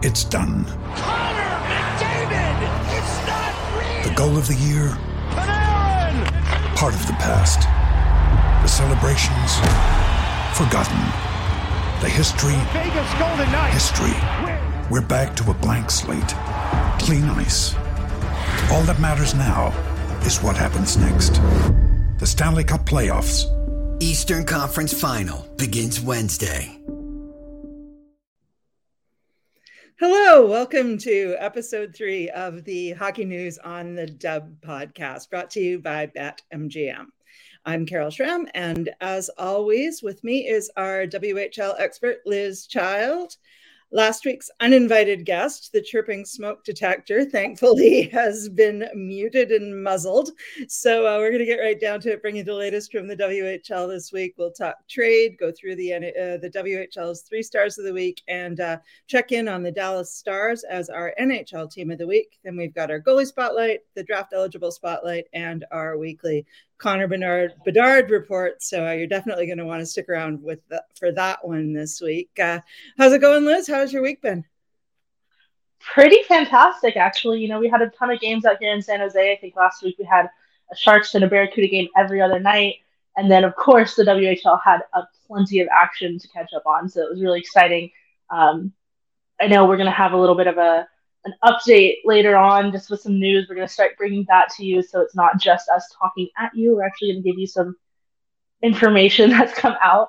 It's done. Connor McDavid! It's not real! The goal of the year? Panarin! Part of the past. The celebrations? Forgotten. The history? Vegas Golden Knights! History. We're back to a blank slate. Clean ice. All that matters now is what happens next. The Stanley Cup Playoffs. Eastern Conference Final begins Wednesday. Hello, welcome to episode 3 of the Hockey News on the Dub podcast, brought to you by BetMGM. I'm Carol Schramm, and as always, with me is our WHL expert, Liz Child. Last week's uninvited guest, the chirping smoke detector, thankfully has been muted and muzzled. So we're going to get right down to it, bring you the latest from the WHL this week. We'll talk trade, go through the WHL's 3 stars of the week, and check in on the Dallas Stars as our NHL team of the week. Then we've got our goalie spotlight, the draft eligible spotlight, and our weekly Connor Bedard report. So you're definitely going to want to stick around for that one this week. How's it going, Liz? How's your week been? Pretty fantastic, actually. You know, we had a ton of games out here in San Jose. I think last week we had a Sharks and a Barracuda game every other night. And then, of course, the WHL had plenty of action to catch up on. So it was really exciting. I know we're going to have a little bit of an update later on, just with some news. We're going to start bringing that to you, so it's not just us talking at you. We're actually going to give you some information that's come out.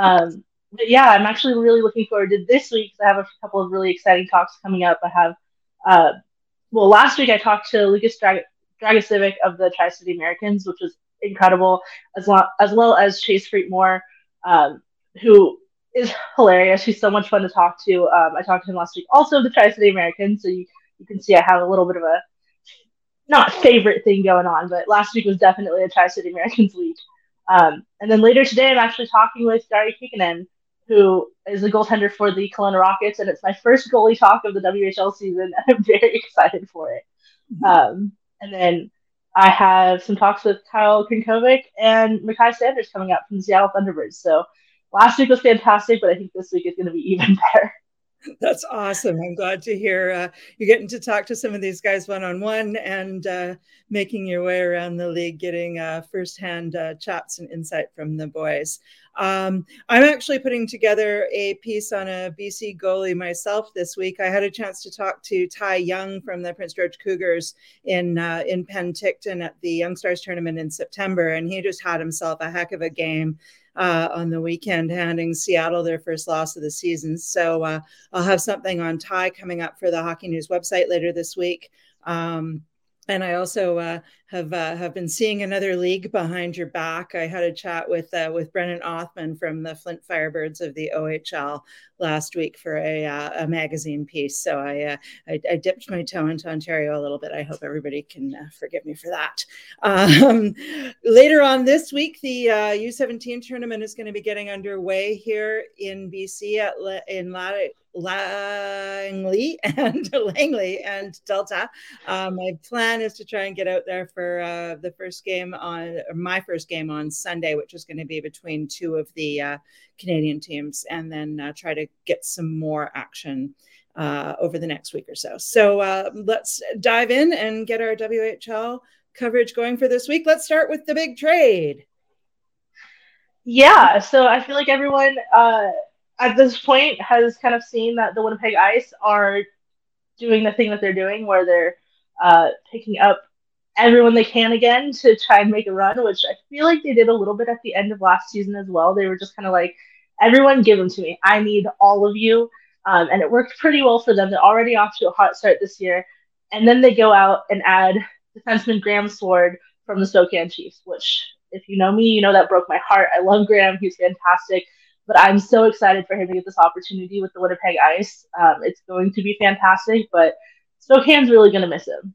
But yeah, I'm actually really looking forward to this week because I have a couple of really exciting talks coming up. I have, last week I talked to Lucas Dragicevic of the Tri-City Americans, which was incredible, as well as Chase Freetmore, who is hilarious. He's so much fun to talk to. I talked to him last week, also of the Tri-City Americans, so you can see I have a little bit of a not favorite thing going on, but last week was definitely a Tri-City Americans week. And then later today, I'm actually talking with Jari Kikkonen, who is the goaltender for the Kelowna Rockets, and it's my first goalie talk of the WHL season, and I'm very excited for it. And then I have some talks with Kyle Krinkovic and Mackay Sanders coming up from the Seattle Thunderbirds. So last week was fantastic, but I think this week is going to be even better. That's awesome. I'm glad to hear you're getting to talk to some of these guys one-on-one and making your way around the league, getting firsthand chats and insight from the boys. I'm actually putting together a piece on a BC goalie myself this week. I had a chance to talk to Ty Young from the Prince George Cougars in Penticton at the Young Stars tournament in September, and he just had himself a heck of a game on the weekend, handing Seattle their first loss of the season. So I'll have something on Ty coming up for the Hockey News website later this week. And I also have been seeing another league behind your back. I had a chat with Brennan Othman from the Flint Firebirds of the OHL last week for a magazine piece. So I dipped my toe into Ontario a little bit. I hope everybody can forgive me for that. Later on this week, the U17 tournament is going to be getting underway here in BC in Langley and Delta. My plan is to try and get out there for my first game on Sunday, which is going to be between 2 of the Canadian teams, and then try to get some more action over the next week or so. So let's dive in and get our WHL coverage going for this week. Let's start with the big trade. Yeah, so I feel like everyone at this point has kind of seen that the Winnipeg Ice are doing the thing that they're doing, where they're picking up everyone they can again to try and make a run, which I feel like they did a little bit at the end of last season as well. They were just kind of like, everyone give them to me. I need all of you. And it worked pretty well for them. They're already off to a hot start this year. And then they go out and add defenseman Graham Sword from the Spokane Chiefs, which, if you know me, you know that broke my heart. I love Graham. He's fantastic. But I'm so excited for him to get this opportunity with the Winnipeg Ice. It's going to be fantastic, but Spokane's really going to miss him.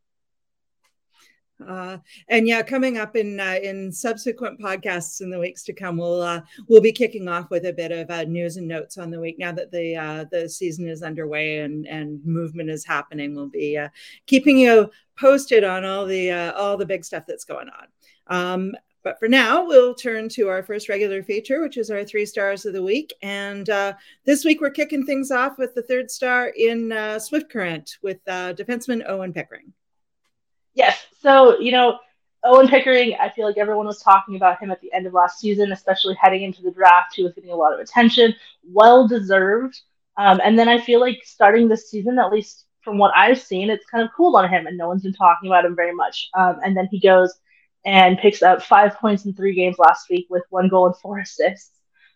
And yeah, coming up in subsequent podcasts in the weeks to come, we'll be kicking off with a bit of news and notes on the week now that the season is underway and movement is happening. We'll be keeping you posted on all the big stuff that's going on. But for now, we'll turn to our first regular feature, which is our 3 stars of the week. And this week, we're kicking things off with the 3rd star in Swift Current with defenseman Owen Pickering. Yes. So, Owen Pickering, I feel like everyone was talking about him at the end of last season, especially heading into the draft. He was getting a lot of attention, well-deserved. And then I feel like starting this season, at least from what I've seen, it's kind of cooled on him, and no one's been talking about him very much. And then he goes and picks up 5 points in 3 games last week with 1 goal and 4 assists.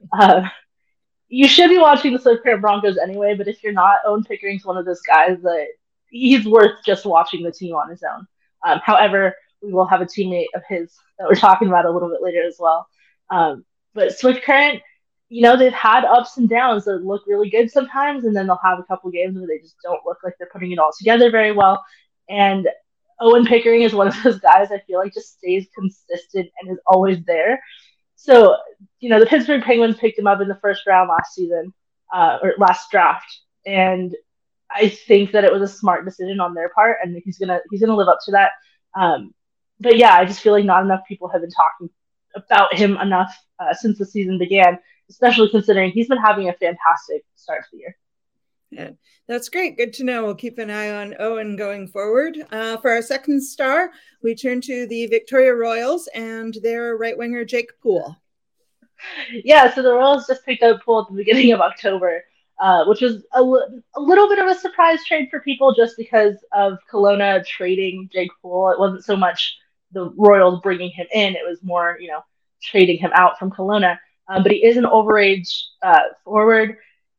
You should be watching the Swift Current Broncos anyway, but if you're not, Owen Pickering's one of those guys that he's worth just watching the team on his own. However, we will have a teammate of his that we're talking about a little bit later as well. But Swift Current, they've had ups and downs that look really good sometimes, and then they'll have a couple games where they just don't look like they're putting it all together very well. And Owen Pickering is one of those guys I feel like just stays consistent and is always there. So, the Pittsburgh Penguins picked him up in the first round last season, or last draft, and I think that it was a smart decision on their part, and he's gonna live up to that. But yeah, I just feel like not enough people have been talking about him enough since the season began, especially considering he's been having a fantastic start to the year. Yeah, that's great. Good to know. We'll keep an eye on Owen going forward. For our 2nd star, we turn to the Victoria Royals and their right winger, Jake Poole. Yeah, so the Royals just picked up Poole at the beginning of October, which was a little bit of a surprise trade for people just because of Kelowna trading Jake Poole. It wasn't so much the Royals bringing him in. It was more, trading him out from Kelowna. But he is an overage forward.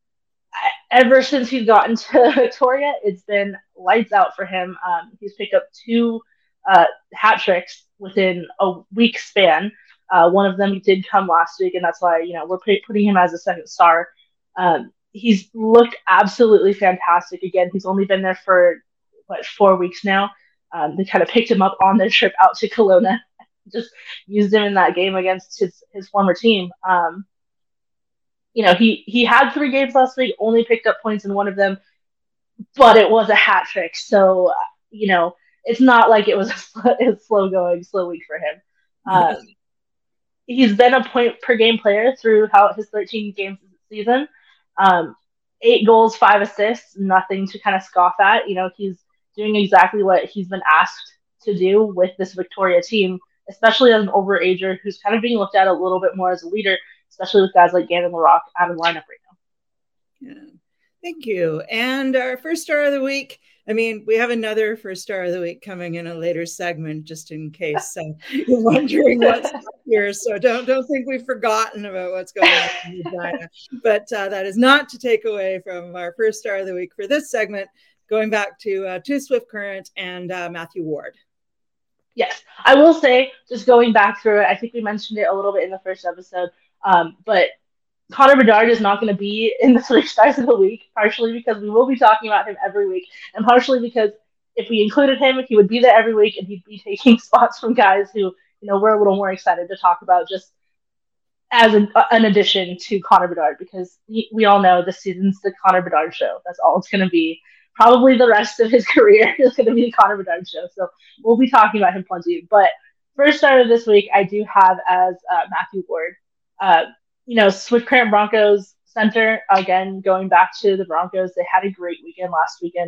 Ever since he's gotten to Victoria, it's been lights out for him. He's picked up 2 hat tricks within a week span. One of them did come last week, and that's why we're putting him as a 2nd star. He's looked absolutely fantastic. Again, he's only been there for 4 weeks now. They kind of picked him up on their trip out to Kelowna, just used him in that game against his former team. He had 3 games last week, only picked up points in one of them, but it was a hat trick. So, it's not like it was a slow week for him. He's been a point per game player throughout his 13 games this season. 8 goals, 5 assists, nothing to kind of scoff at. He's doing exactly what he's been asked to do with this Victoria team, especially as an overager who's kind of being looked at a little bit more as a leader, especially with guys like Gavin LaRock out of the lineup right now. Yeah. Thank you. And our first star of the week, we have another first star of the week coming in a later segment, just in case you're wondering what's here. So don't think we've forgotten about what's going on in Regina. But that is not to take away from our first star of the week for this segment, going back to Swift Current and Matthew Ward. Yes, I will say, just going back through it, I think we mentioned it a little bit in the first episode, but Connor Bedard is not going to be in the 3 stars of the week, partially because we will be talking about him every week, and partially because if we included him, he would be there every week, and he'd be taking spots from guys who, we're a little more excited to talk about just as an addition to Connor Bedard, because we all know this season's the Connor Bedard show. That's all it's going to be. Probably the rest of his career is going to be the Connor Bedard show, so we'll be talking about him plenty. But first start of this week, I do have as Matthew Ward. Swift Current Broncos center, again, going back to the Broncos, they had a great weekend last week.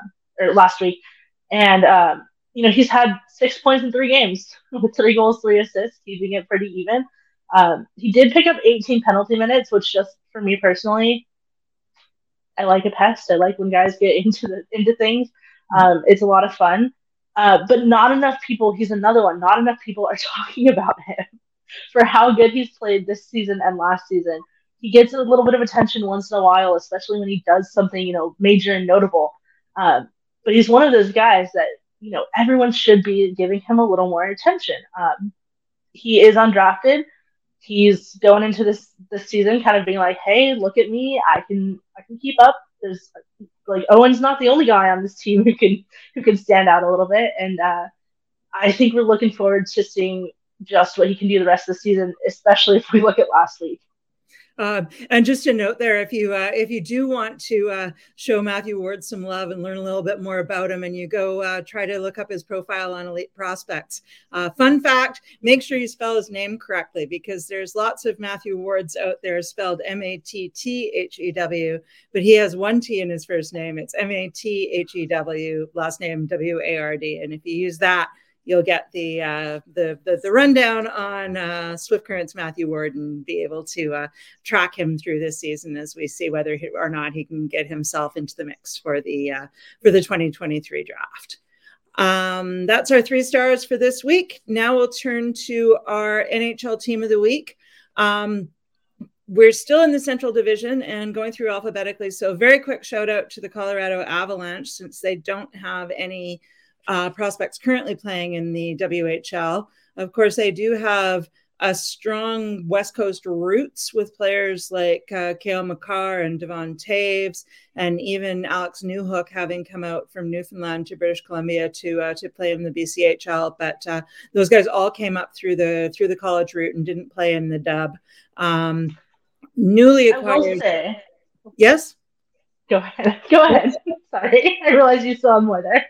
And, he's had 6 points in 3 games with 3 goals, 3 assists, keeping it pretty even. He did pick up 18 penalty minutes, which just for me personally, I like a pest. I like when guys get into things. It's a lot of fun. But not enough people, he's another one, not enough people are talking about him for how good he's played this season and last season. He gets a little bit of attention once in a while, especially when he does something, major and notable. But he's one of those guys that, everyone should be giving him a little more attention. He is undrafted. He's going into this season kind of being like, hey, look at me. I can keep up. There's Owen's not the only guy on this team who can stand out a little bit. And I think we're looking forward to seeing just what he can do the rest of the season, especially if we look at last week. And just a note there, if you do want to show Matthew Ward some love and learn a little bit more about him, and you go try to look up his profile on Elite Prospects, fun fact: make sure you spell his name correctly, because there's lots of Matthew Wards out there spelled Matthew, but he has one T in his first name. It's Mathew, last name Ward, and if you use that, you'll get the rundown on Swift Current's Matthew Ward and be able to track him through this season as we see whether or not he can get himself into the mix for the 2023 draft. That's our 3 stars for this week. Now we'll turn to our NHL Team of the Week. We're still in the Central Division and going through alphabetically. So very quick shout out to the Colorado Avalanche, since they don't have any prospects currently playing in the WHL. Of course, they do have a strong West Coast roots with players like Cale Makar and Devon Taves, and even Alex Newhook having come out from Newfoundland to British Columbia to play in the BCHL. But those guys all came up through the college route and didn't play in the dub. Newly acquired. Yes? Go ahead. Sorry. I realized you saw more there.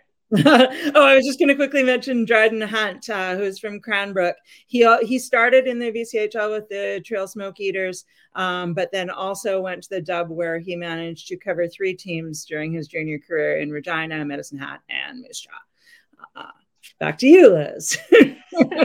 I was just going to quickly mention Dryden Hunt, who's from Cranbrook. He started in the VCHL with the Trail Smoke Eaters, but then also went to the Dub, where he managed to cover 3 teams during his junior career in Regina, Medicine Hat, and Moose Jaw. Back to you, Liz. Sorry,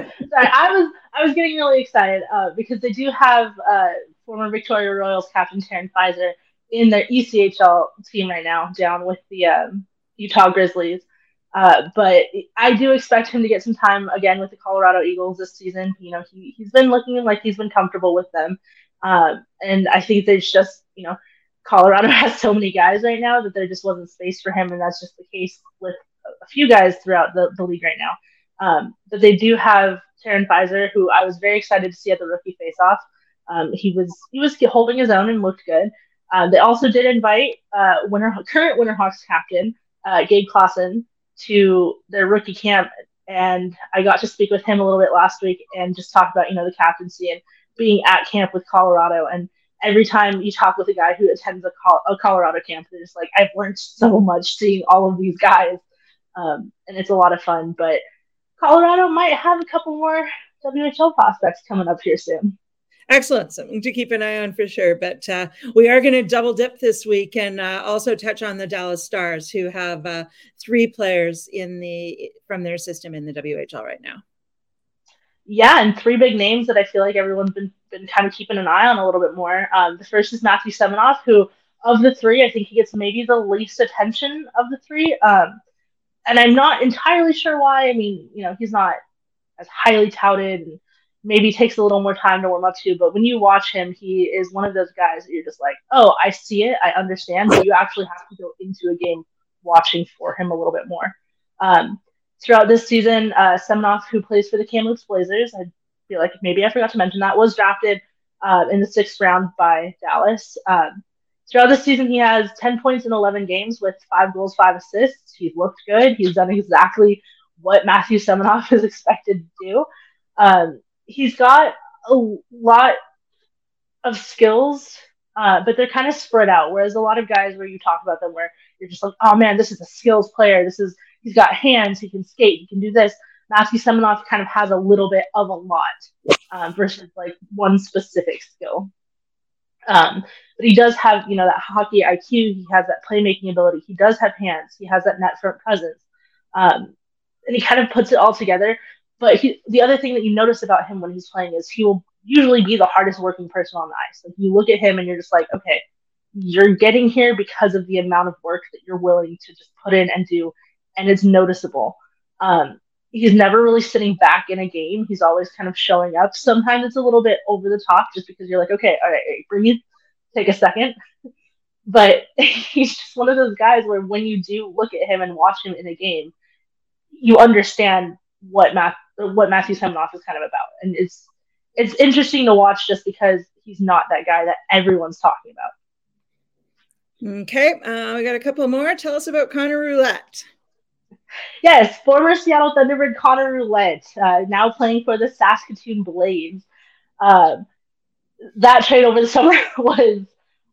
I was getting really excited because they do have former Victoria Royals captain Taryn Fizer in their ECHL team right now, down with the Utah Grizzlies. But I do expect him to get some time again with the Colorado Eagles this season. You know, he's been looking like he's been comfortable with them. And I think there's just, Colorado has so many guys right now that there just wasn't space for him. And that's just the case with a few guys throughout the league right now. But they do have Taryn Fizer, who I was very excited to see at the rookie face-off. He was holding his own and looked good. They also did invite current Winterhawks captain, Gabe Clausen, to their rookie camp, and I got to speak with him a little bit last week and just talk about the captaincy and being at camp with Colorado. And every time you talk with a guy who attends a Colorado camp, they're just like, I've learned so much seeing all of these guys, and it's a lot of fun. But Colorado might have a couple more WHL prospects coming up here soon. Excellent. Something to keep an eye on for sure. But we are going to double dip this week and also touch on the Dallas Stars, who have 3 players from their system in the WHL right now. Yeah, and 3 big names that I feel like everyone's been kind of keeping an eye on a little bit more. The first is Matthew Seminoff, who of the 3, I think he gets maybe the least attention of the 3. And I'm not entirely sure why. I mean, he's not as highly touted and maybe takes a little more time to warm up to, but when you watch him, he is one of those guys that you're just like, oh, I see it, I understand, but you actually have to go into a game watching for him a little bit more. Throughout this season, Seminoff, who plays for the Kamloops Blazers, I feel like maybe I forgot to mention that, was drafted in the 6th round by Dallas. Throughout this season, he has 10 points in 11 games with 5 goals, 5 assists. He's looked good. He's done exactly what Matthew Seminoff is expected to do. He's got a lot of skills, but they're kind of spread out. Whereas a lot of guys where you talk about them where you're just like, oh man, this is a skills player. He's got hands. He can skate. He can do this. Matthew Seminoff kind of has a little bit of a lot versus like one specific skill. But he does have, that hockey IQ. He has that playmaking ability. He does have hands. He has that net front presence. And he kind of puts it all together. But the other thing that you notice about him when he's playing is he will usually be the hardest working person on the ice. Like, you look at him and you're just like, okay, you're getting here because of the amount of work that you're willing to just put in and do, and it's noticeable. He's never really sitting back in a game. He's always kind of showing up. Sometimes it's a little bit over the top just because you're like, okay, all right, breathe, take a second. But he's just one of those guys where when you do look at him and watch him in a game, you understand what Matthew Seminoff is kind of about. And it's interesting to watch just because he's not that guy that everyone's talking about. Okay, we got a couple more. Tell us about Connor Roulette. Yes, former Seattle Thunderbird Connor Roulette, now playing for the Saskatoon Blades. that trade over the summer was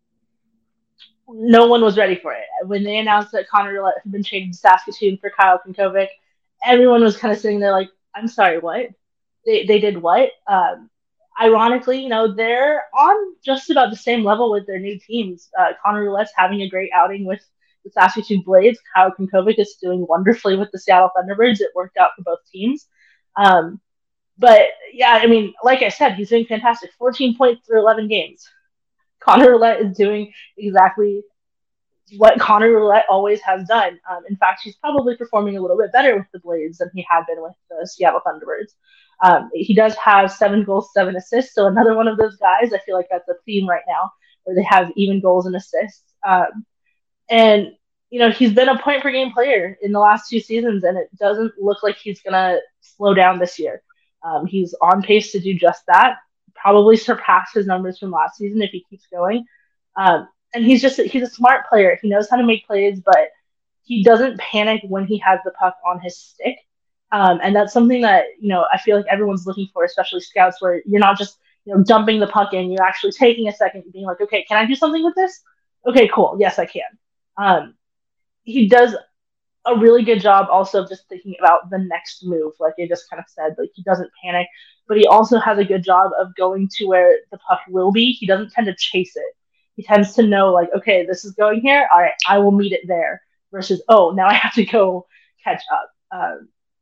no one was ready for it. When they announced that Connor Roulette had been traded to Saskatoon for Kyle Kunkovic, everyone was kind of sitting there like, I'm sorry, what? They did what? Ironically, they're on just about the same level with their new teams. Connor Roulette's having a great outing with the Saskatoon Blades. Kyle Kunkovic is doing wonderfully with the Seattle Thunderbirds. It worked out for both teams. But yeah, like I said, he's doing fantastic. 14 points through 11 games. Connor Roulette is doing exactly what Connor Roulette always has done. In fact, he's probably performing a little bit better with the Blades than he had been with the Seattle Thunderbirds. He does have 7 goals, 7 assists. So another one of those guys, I feel like that's a theme right now, where they have even goals and assists. And, he's been a point per game player in the last 2 seasons, and it doesn't look like he's going to slow down this year. He's on pace to do just that, probably surpass his numbers from last season if he keeps going. And he's a smart player. He knows how to make plays, but he doesn't panic when he has the puck on his stick. And that's something that, I feel like everyone's looking for, especially scouts, where you're not just, dumping the puck in, you're actually taking a second and being like, okay, can I do something with this? Okay, cool. Yes, I can. He does a really good job also of just thinking about the next move. Like I just kind of said, like he doesn't panic, but he also has a good job of going to where the puck will be. He doesn't tend to chase it. He tends to know, like, okay, this is going here. All right, I will meet it there. Versus, oh, now I have to go catch up.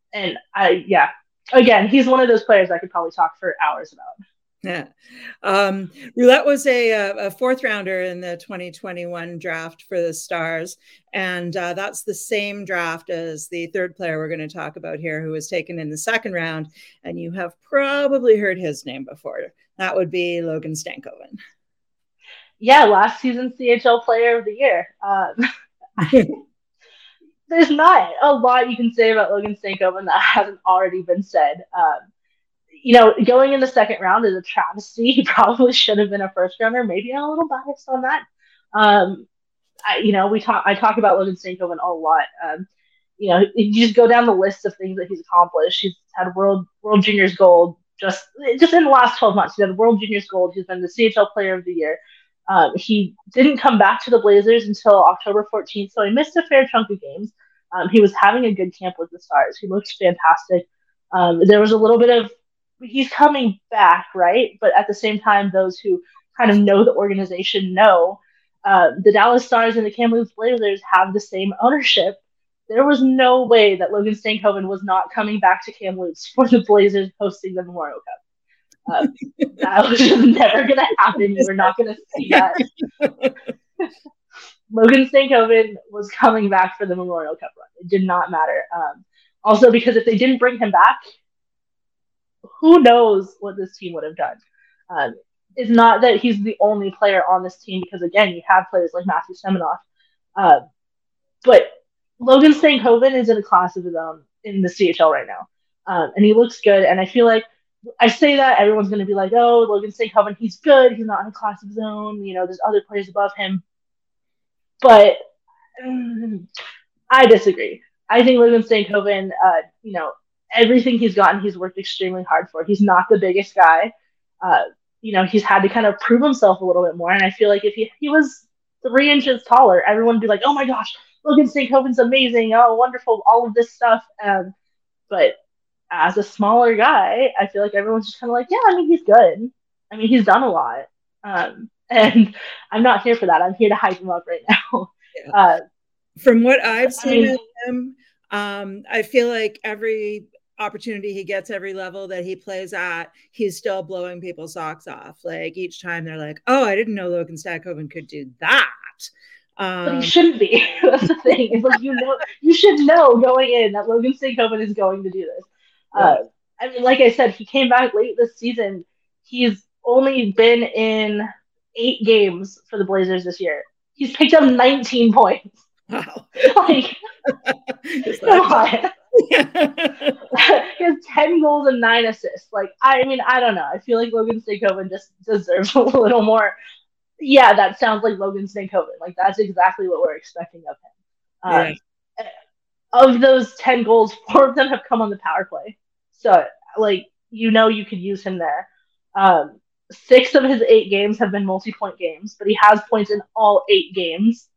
Again, he's one of those players I could probably talk for hours about. Yeah. Roulette was a 4th rounder in the 2021 draft for the Stars. And that's the same draft as the 3rd player we're going to talk about here, who was taken in the 2nd round. And you have probably heard his name before. That would be Logan Stankoven. Yeah, last season's CHL Player of the Year. There's not a lot you can say about Logan Stankoven that hasn't already been said. Going in the 2nd round is a travesty. He probably should have been a 1st rounder. Maybe I'm a little biased on that. I talk about Logan Stankoven a lot. You just go down the list of things that he's accomplished. He's had World Juniors gold just in the last 12 months. He had World Juniors gold. He's been the CHL Player of the Year. He didn't come back to the Blazers until October 14th, so he missed a fair chunk of games. He was having a good camp with the Stars. He looked fantastic. There was a little bit of he's coming back, right? But at the same time, those who kind of know the organization know the Dallas Stars and the Kamloops Blazers have the same ownership. There was no way that Logan Stankoven was not coming back to Kamloops for the Blazers hosting the Memorial Cup. That was just never going to happen. We're not going to see that. Logan Stankoven was coming back for the Memorial Cup run. It did not matter. Also, because if they didn't bring him back, who knows what this team would have done. It's not that he's the only player on this team, because, again, you have players like Matthew Seminoff. But Logan Stankoven is in a class of his own in the CHL right now. And he looks good. And I feel like I say that, everyone's going to be like, oh, Logan Stankoven, he's good. He's not in a class of his own. There's other players above him. But I disagree. I think Logan Stankoven, everything he's gotten, he's worked extremely hard for. He's not the biggest guy. He's had to kind of prove himself a little bit more. And I feel like if he was 3 inches taller, everyone would be like, oh my gosh, Logan Stankoven's amazing. Oh, wonderful. All of this stuff. But as a smaller guy, I feel like everyone's just kind of like, yeah, he's good. He's done a lot. And I'm not here for that. I'm here to hype him up right now. Yeah. From what I've seen of him, I feel like every opportunity he gets, every level that he plays at, he's still blowing people's socks off. Like each time they're like, oh, I didn't know Logan Stankoven could do that. But he shouldn't be. That's the thing. It's like, you should know going in that Logan Stankoven is going to do this. Right. Like I said, he came back late this season. He's only been in 8 games for the Blazers this year. He's picked up 19 points. Wow. Like, come on. He has 10 goals and 9 assists. Like, I don't know. I feel like Logan Stankoven just deserves a little more. Yeah, that sounds like Logan Stankoven. Like, that's exactly what we're expecting of him. Of those 10 goals, 4 of them have come on the power play. So, you could use him there. 6 of his 8 games have been multi-point games, but he has points in all 8 games.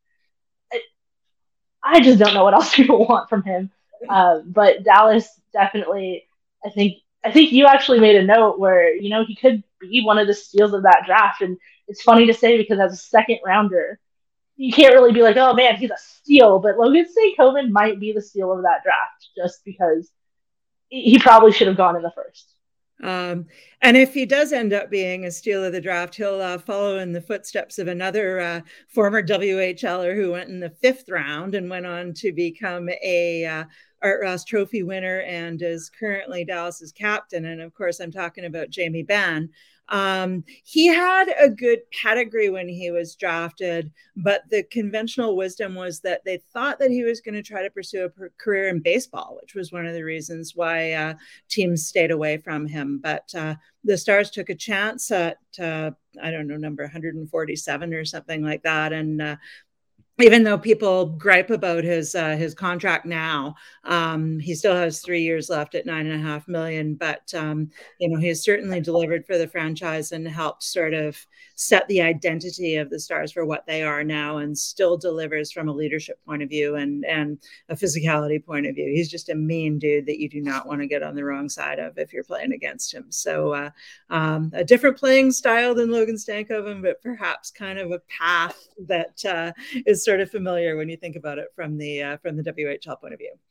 I just don't know what else people want from him. But Dallas definitely, I think you actually made a note where, he could be one of the steals of that draft. And it's funny to say because as a second rounder, you can't really be like, oh man, he's a steal. But Logan Stankoven might be the steal of that draft just because he probably should have gone in the first. And if he does end up being a steal of the draft, he'll follow in the footsteps of another former WHLer who went in the 5th round and went on to become a Art Ross Trophy winner and is currently Dallas's captain. And of course, I'm talking about Jamie Benn. He had a good pedigree when he was drafted, but the conventional wisdom was that they thought that he was going to try to pursue a career in baseball, which was one of the reasons why teams stayed away from him. But the Stars took a chance at, number 147 or something like that. And even though people gripe about his contract now, he still has 3 years left at $9.5 million. But he has certainly delivered for the franchise and helped sort of set the identity of the Stars for what they are now, and still delivers from a leadership point of view and a physicality point of view. He's just a mean dude that you do not want to get on the wrong side of if you're playing against him. So a different playing style than Logan Stankoven, but perhaps kind of a path that is sort of familiar when you think about it from the WHL point of view.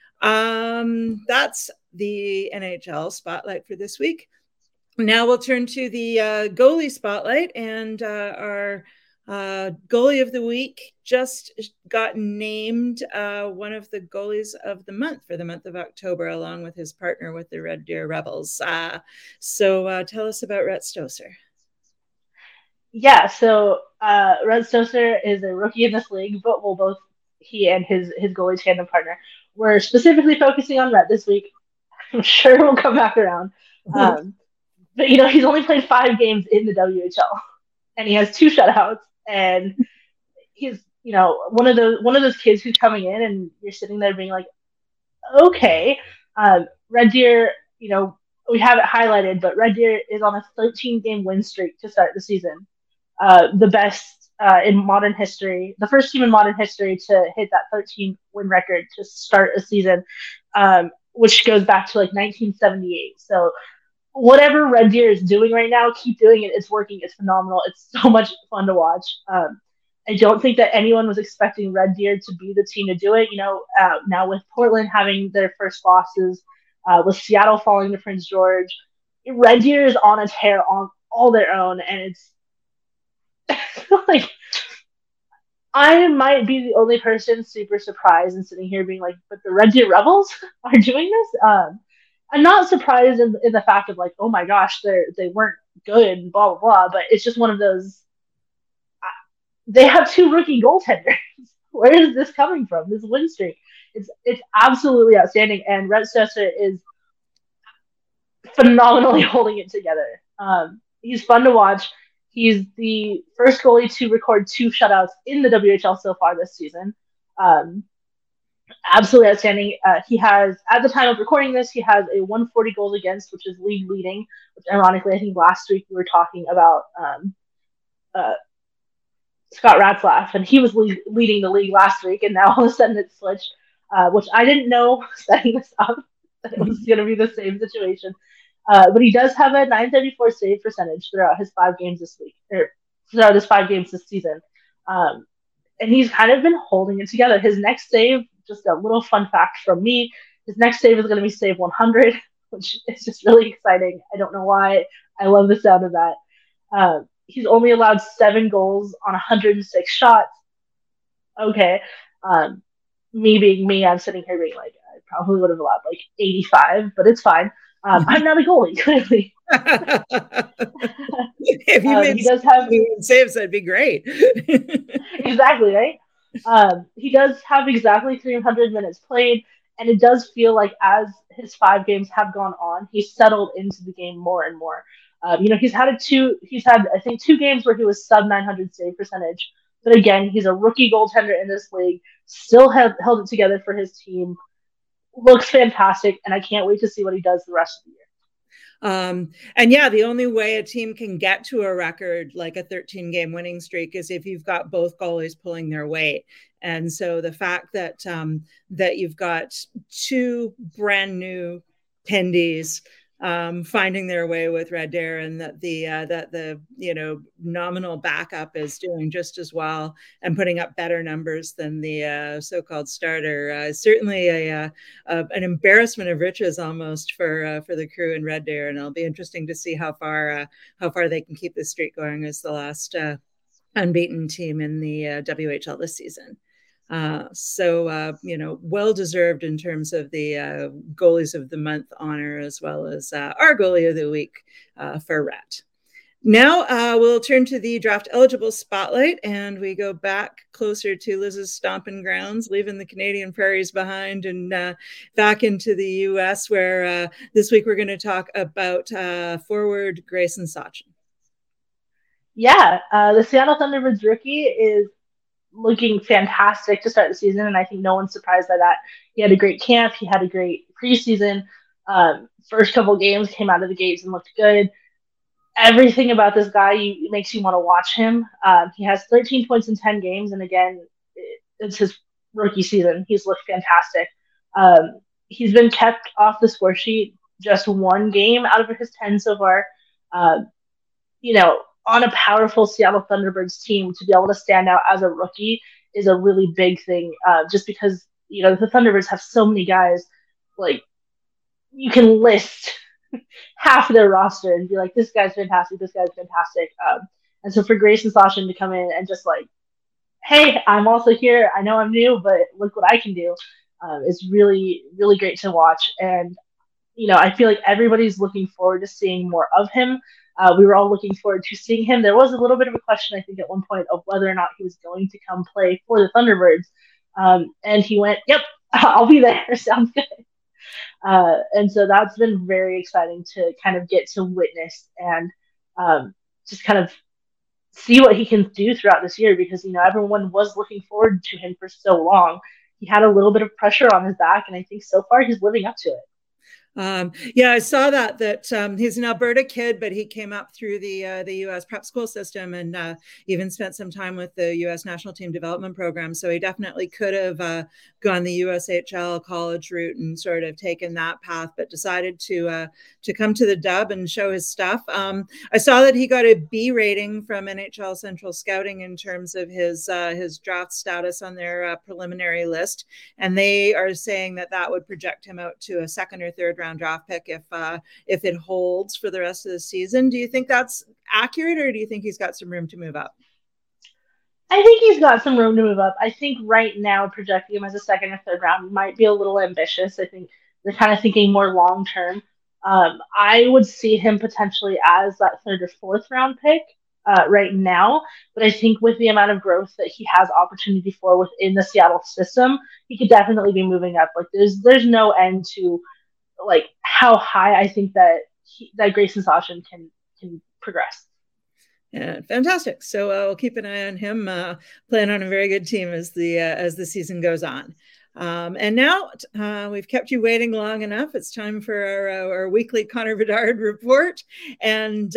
That's the NHL spotlight for this week. Now we'll turn to the goalie spotlight, and our goalie of the week just got named one of the goalies of the month for the month of October, along with his partner with the Red Deer Rebels. So tell us about Rhett Stosur. Yeah, so Rhett Stosur is a rookie in this league, but both he and his goalie tandem partner were specifically focusing on Rhett this week. I'm sure we'll come back around. But, he's only played 5 games in the WHL, and he has 2 shutouts, and he's, one of those kids who's coming in, and you're sitting there being like, okay, Red Deer, we have it highlighted, but Red Deer is on a 13-game win streak to start the season. The best in modern history, the first team in modern history to hit that 13-win record to start a season, which goes back to 1978. So whatever Red Deer is doing right now, keep doing it. It's working. It's phenomenal. It's so much fun to watch. I don't think that anyone was expecting Red Deer to be the team to do it. Now with Portland having their first losses, with Seattle falling to Prince George, Red Deer is on a tear on all their own, and it's I might be the only person super surprised and sitting here being like, but the Red Deer Rebels are doing this? I'm not surprised in the fact of oh my gosh, they weren't good, blah, blah, blah, but it's just one of those, they have 2 rookie goaltenders. Where is this coming from, this win streak? It's absolutely outstanding, and Rhett Stosur is phenomenally holding it together. He's fun to watch. He's the first goalie to record 2 shutouts in the WHL so far this season. Absolutely outstanding. He has, at the time of recording this, he has a 140 goals against, which is league leading. Which, ironically, I think last week we were talking about Scott Ratzlaff, and he was leading the league last week, and now all of a sudden it's switched, which I didn't know setting this up that it was going to be the same situation. But he does have a .934 save percentage throughout his 5 games this week, or throughout his 5 games this season. And he's kind of been holding it together. His next save, just a little fun fact from me, his next save is going to be save 100, which is just really exciting. I don't know why. I love the sound of that. He's only allowed 7 goals on 106 shots. Okay. Me being me, I'm sitting here being like, I probably would have allowed 85, but it's fine. I'm not a goalie, clearly. If you made saves, that'd be great. Exactly, right? He does have exactly 300 minutes played, and it does feel like as his 5 games have gone on, he's settled into the game more and more. He's had I think 2 games where he was sub 900 save percentage, but again, he's a rookie goaltender in this league, still held it together for his team. Looks fantastic, and I can't wait to see what he does the rest of the year. And yeah, the only way a team can get to a record like a 13-game winning streak is if you've got both goalies pulling their weight. And so the fact that that you've got two brand new Pindies finding their way with Red Deer, and that the nominal backup is doing just as well and putting up better numbers than the so-called starter. Certainly an embarrassment of riches almost for the crew in Red Deer, and it'll be interesting to see how far they can keep this streak going as the last unbeaten team in the WHL this season. Well deserved in terms of the goalies of the month honor, as well as our goalie of the week for Rhett. Now we'll turn to the draft eligible spotlight, and we go back closer to Liz's stomping grounds, leaving the Canadian prairies behind, and back into the U.S., where this week we're going to talk about forward Grayson Sachin. Yeah, the Seattle Thunderbirds rookie is looking fantastic to start the season, and I think no one's surprised by that. He had a great camp. He had a great preseason. First couple games came out of the gates and looked good. Everything about this guy makes you want to watch him. He has 13 points in 10 games, and again, it's his rookie season. He's looked fantastic. He's been kept off the score sheet just one game out of his 10 so far. On a powerful Seattle Thunderbirds team, to be able to stand out as a rookie is a really big thing, just because, the Thunderbirds have so many guys. Like, you can list half of their roster and be like, this guy's fantastic, this guy's fantastic. And so for Grayson Sachin to come in and just like, hey, I'm also here. I know I'm new, but look what I can do, is really, really great to watch. And, I feel like everybody's looking forward to seeing more of him. We were all looking forward to seeing him. There was a little bit of a question, I think, at one point of whether or not he was going to come play for the Thunderbirds. And he went, yep, I'll be there. Sounds good. And so that's been very exciting to kind of get to witness and just kind of see what he can do throughout this year, because, everyone was looking forward to him for so long. He had a little bit of pressure on his back, and I think so far he's living up to it. I saw that he's an Alberta kid, but he came up through the U.S. prep school system, and even spent some time with the U.S. national team development program. So he definitely could have gone the USHL college route and sort of taken that path, but decided to come to the Dub and show his stuff. I saw that he got a B rating from NHL Central Scouting in terms of his draft status on their preliminary list, and they are saying that would project him out to a second or third round draft pick if it holds for the rest of the season. Do you think that's accurate, or do you think he's got some room to move up? I think he's got some room to move up. I think right now projecting him as a second or third round might be a little ambitious. I think they're kind of thinking more long term. I would see him potentially as that third or fourth round pick right now, but I think with the amount of growth that he has opportunity for within the Seattle system, he could definitely be moving up. Like there's no end to like how high I think that Grayson Sachin can progress. Yeah, fantastic. So we'll keep an eye on him playing on a very good team as the season goes on. And now we've kept you waiting long enough. It's time for our weekly Connor Bedard report. And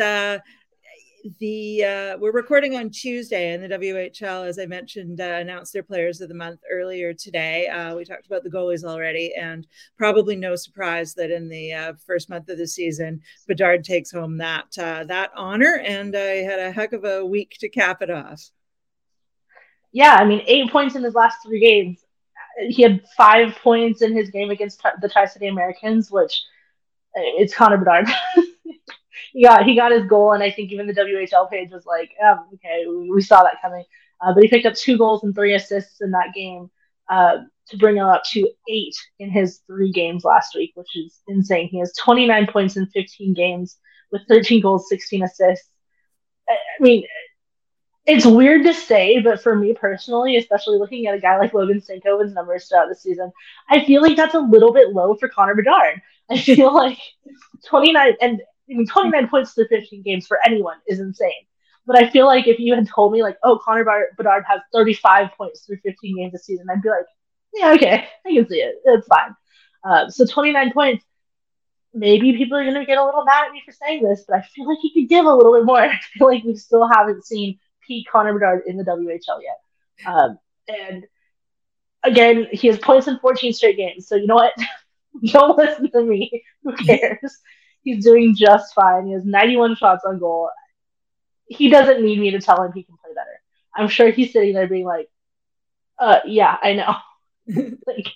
we're recording on Tuesday, and the WHL, as I mentioned, announced their players of the month earlier today. We talked about the goalies already, and probably no surprise that in the first month of the season, Bedard takes home that honor, and I had a heck of a week to cap it off. Yeah, I mean, 8 points in his last 3 games. He had 5 points in his game against the Tri-City Americans, which it's Connor Bedard. He got his goal, and I think even the WHL page was like, okay, we saw that coming. But he picked up 2 goals and 3 assists in that game to bring him up to 8 in his 3 games last week, which is insane. He has 29 points in 15 games with 13 goals, 16 assists. I mean, it's weird to say, but for me personally, especially looking at a guy like Logan Stankoven's numbers throughout the season, I feel like that's a little bit low for Connor Bedard. I feel like 29 points through 15 games for anyone is insane. But I feel like if you had told me, like, oh, Connor Bedard has 35 points through 15 games this season, I'd be like, yeah, okay, I can see it. It's fine. So 29 points. maybe people are going to get a little mad at me for saying this, but I feel like he could give a little bit more. I feel like we still haven't seen peak Connor Bedard in the WHL yet. And again, he has points in 14 straight games. So you know what? Don't listen to me. Who cares? He's doing just fine. He has 91 shots on goal. He doesn't need me to tell him he can play better. I'm sure he's sitting there being like, yeah, I know.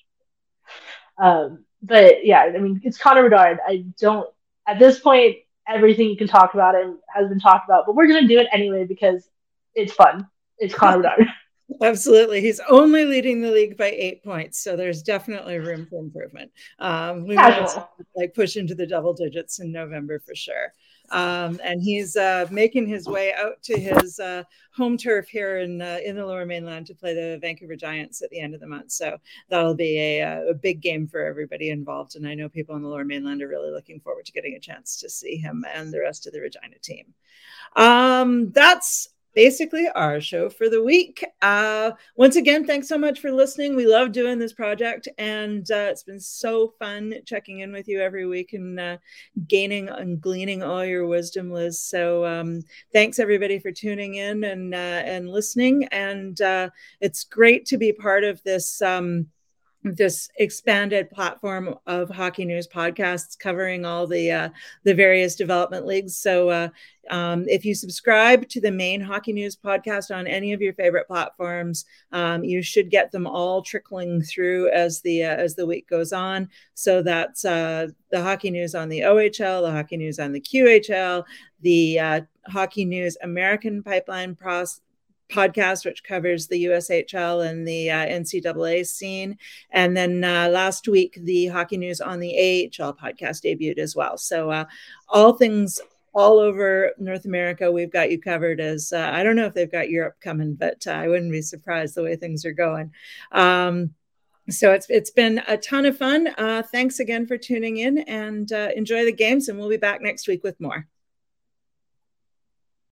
But yeah, I mean, it's Connor Bedard. At this point, everything you can talk about him has been talked about, but we're going to do it anyway because it's fun. It's Connor Bedard. Absolutely. He's only leading the league by 8 points. So there's definitely room for improvement. We want to push into the double digits in November for sure. And he's making his way out to his home turf here in the Lower Mainland to play the Vancouver Giants at the end of the month. So that'll be a big game for everybody involved. And I know people in the Lower Mainland are really looking forward to getting a chance to see him and the rest of the Regina team. That's basically our show for the week. Once again, thanks so much for listening. We love doing this project, and it's been so fun checking in with you every week and gaining and gleaning all your wisdom, Liz. So thanks everybody for tuning in and listening. And it's great to be part of this this expanded platform of Hockey News podcasts covering all the various development leagues. So if you subscribe to the main Hockey News podcast on any of your favorite platforms, you should get them all trickling through as the week goes on. So that's the Hockey News on the OHL, the Hockey News on the QHL, the Hockey News American Pipeline podcast, which covers the USHL and the NCAA scene. And then last week, the Hockey News on the AHL podcast debuted as well. So all things all over North America, we've got you covered. As I don't know if they've got Europe coming, but I wouldn't be surprised the way things are going. So it's been a ton of fun. Thanks again for tuning in, and enjoy the games, and we'll be back next week with more.